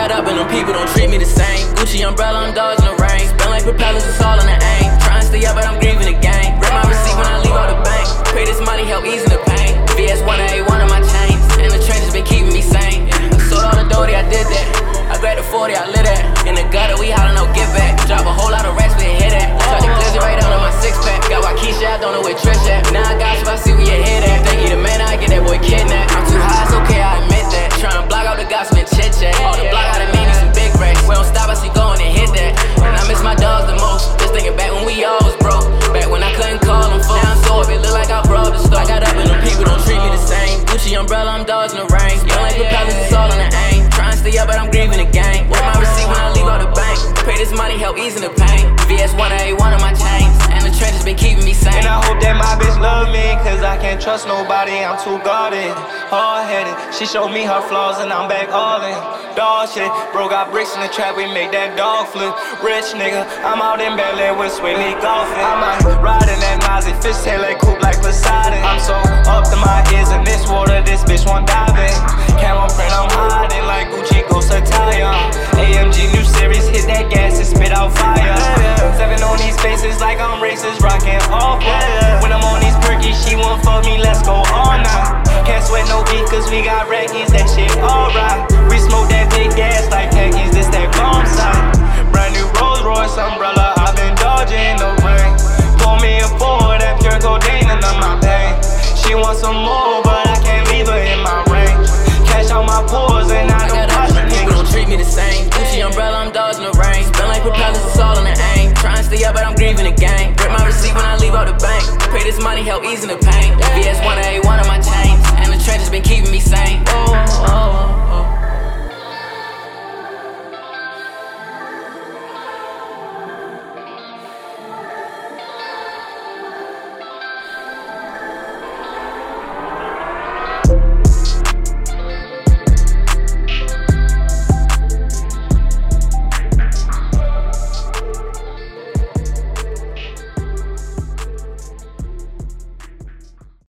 got up and them people don't treat me the same. Gucci umbrella, I'm dodging the rain. Spin like propellers, it's all in the aim. Trying to stay up, but I'm grieving the game. Grab my receipt when I leave out the bank. Pay this money, help easing the pain. VS1 to A1 of my chains. And the trenches been keeping me sane. I sold all the doty, I did that. I grabbed the 40, I lit that. In the gutter, we hollering no get back. Drop a whole lot of racks, we hit that. Start the glizzy right out of my six pack. Got Waukesha, I don't know where Trish at. Now I got you, I see where your head at. Think you the man, I get that boy kidnapped. I'm too high, it's okay, I admit that. Tryna block out the gossip and chit chat. All the block out of me need some big racks. We don't stop, I see going and hit that. And I miss my dogs the most. Just thinking back when we all was broke. Back when I couldn't call them folks. Now I'm so up, it look like I robbed the store. I got up and them people don't treat me the same. Gucci umbrella, I'm dodging the rain. Spin like propellers, it's all in the aim. Trying to stay up, but I'm grieving the game. Work my receipt when I leave out the bank. Pay this money, help easing the pain. VS1 to A1 of my chains. And the trenches been keeping me sane. And I hope that my bitch love me, cause I can't trust nobody, I'm too guarded. Hard-headed, she showed me her flaws and I'm back all in. Dog shit, bro got bricks in the trap, we make that dog flip. Rich nigga, I'm out in Bel-Air with Swilly golfing. I'm out riding that Mozzie, fishtail like coupe like Poseidon. I'm so up to my ears in this water, this bitch won't dive in. Camel print, I'm hiding like Gucci Ghost attire. AMG new series, hit that gas and spit out fire. Seven on these faces like I'm racist, rockin' off white. When I'm on these perkies, she won't fuck me, let's go all night. Can't sweat no beat cause we got rackies, that shit alright. We smoke that big gas like khakis, this that bomb side. Brand new Rolls Royce umbrella, I've been dodging the rain. Pour me a pour, that pure codeine and I'm my pain. She wants some more, but I can't leave her in my range. Cash out my pores and I don't watch the people don't treat me the same. Gucci umbrella, I'm dodging the rain. Spin like propellers, it's all in the aim. Trying to stay up, but I'm grieving the game. Grab my receipt when I leave out the bank. Pay this money, help easing the pain. VS1 to A1 of my chains. And the trenches been keeping